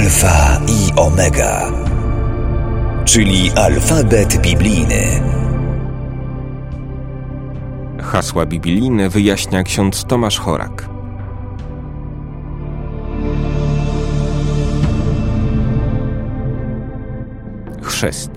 Alfa i Omega, czyli alfabet biblijny. Hasła biblijne wyjaśnia ksiądz Tomasz Chorak. Chrzest.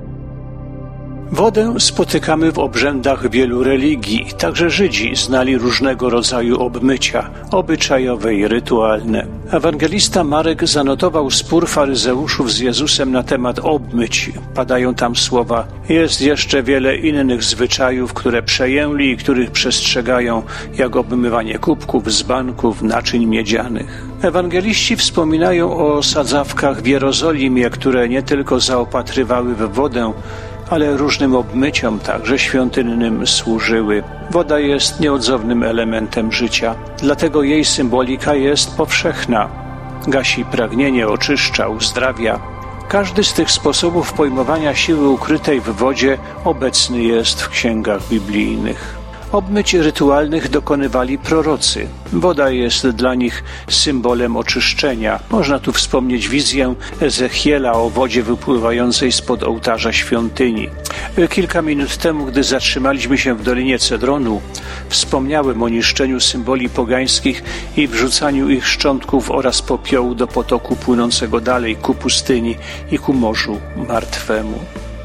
Wodę spotykamy w obrzędach wielu religii. Także Żydzi znali różnego rodzaju obmycia, obyczajowe i rytualne. Ewangelista Marek zanotował spór faryzeuszów z Jezusem na temat obmyć. Padają tam słowa: jest jeszcze wiele innych zwyczajów, które przejęli i których przestrzegają, jak obmywanie kubków, dzbanków, naczyń miedzianych. Ewangeliści wspominają o sadzawkach w Jerozolimie, które nie tylko zaopatrywały w wodę, ale różnym obmyciom, także świątynnym, służyły. Woda jest nieodzownym elementem życia, dlatego jej symbolika jest powszechna. Gasi pragnienie, oczyszcza, uzdrawia. Każdy z tych sposobów pojmowania siły ukrytej w wodzie obecny jest w księgach biblijnych. Obmyć rytualnych dokonywali prorocy. Woda jest dla nich symbolem oczyszczenia. Można tu wspomnieć wizję Ezechiela o wodzie wypływającej spod ołtarza świątyni. Kilka minut temu, gdy zatrzymaliśmy się w Dolinie Cedronu, wspomniałem o niszczeniu symboli pogańskich i wrzucaniu ich szczątków oraz popiołu do potoku płynącego dalej ku pustyni i ku Morzu Martwemu.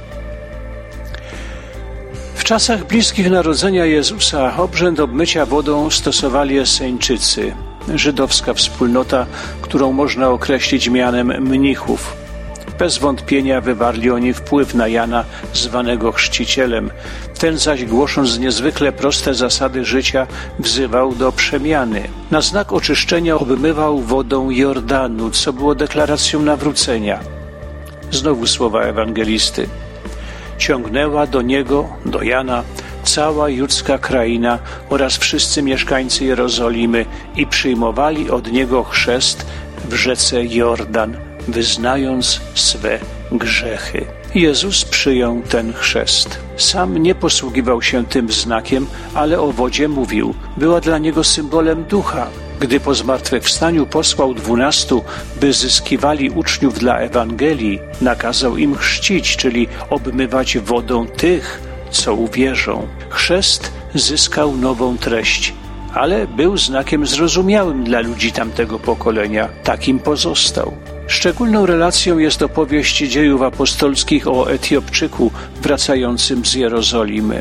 W czasach bliskich narodzenia Jezusa obrzęd obmycia wodą stosowali Esseńczycy, żydowska wspólnota, którą można określić mianem mnichów. Bez wątpienia wywarli oni wpływ na Jana, zwanego chrzcicielem. Ten zaś, głosząc niezwykle proste zasady życia, wzywał do przemiany. Na znak oczyszczenia obmywał wodą Jordanu, co było deklaracją nawrócenia. Znowu słowa ewangelisty. Ciągnęła do niego, do Jana, cała judzka kraina oraz wszyscy mieszkańcy Jerozolimy i przyjmowali od niego chrzest w rzece Jordan, wyznając swe grzechy. Jezus przyjął ten chrzest. Sam nie posługiwał się tym znakiem, ale o wodzie mówił. Była dla niego symbolem ducha. Gdy po zmartwychwstaniu posłał 12, by zyskiwali uczniów dla Ewangelii, nakazał im chrzcić, czyli obmywać wodą tych, co uwierzą. Chrzest zyskał nową treść, ale był znakiem zrozumiałym dla ludzi tamtego pokolenia. Takim pozostał. Szczególną relacją jest opowieść dziejów apostolskich o Etiopczyku wracającym z Jerozolimy.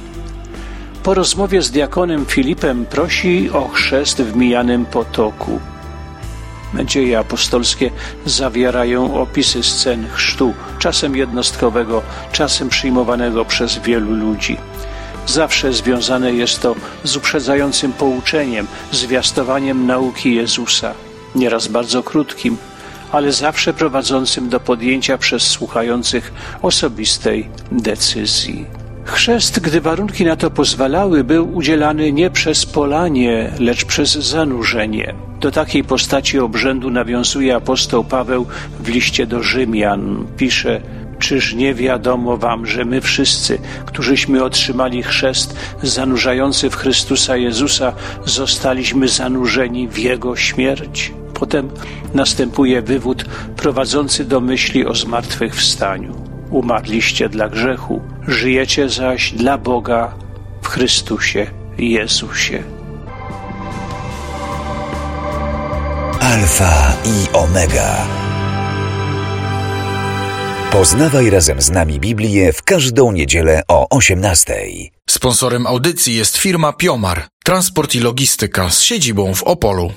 Po rozmowie z diakonem Filipem prosi o chrzest w mijanym potoku. Dzieje apostolskie zawierają opisy scen chrztu, czasem jednostkowego, czasem przyjmowanego przez wielu ludzi. Zawsze związane jest to z uprzedzającym pouczeniem, zwiastowaniem nauki Jezusa, nieraz bardzo krótkim, ale zawsze prowadzącym do podjęcia przez słuchających osobistej decyzji. Chrzest, gdy warunki na to pozwalały, był udzielany nie przez polanie, lecz przez zanurzenie. Do takiej postaci obrzędu nawiązuje apostoł Paweł w liście do Rzymian. Pisze: czyż nie wiadomo wam, że my wszyscy, którzyśmy otrzymali chrzest zanurzający w Chrystusa Jezusa, zostaliśmy zanurzeni w Jego śmierć? Potem następuje wywód prowadzący do myśli o zmartwychwstaniu. Umarliście dla grzechu, żyjecie zaś dla Boga w Chrystusie Jezusie. Alfa i Omega. Poznawaj razem z nami Biblię w każdą niedzielę o 18:00. Sponsorem audycji jest firma Piomar, transport i logistyka z siedzibą w Opolu.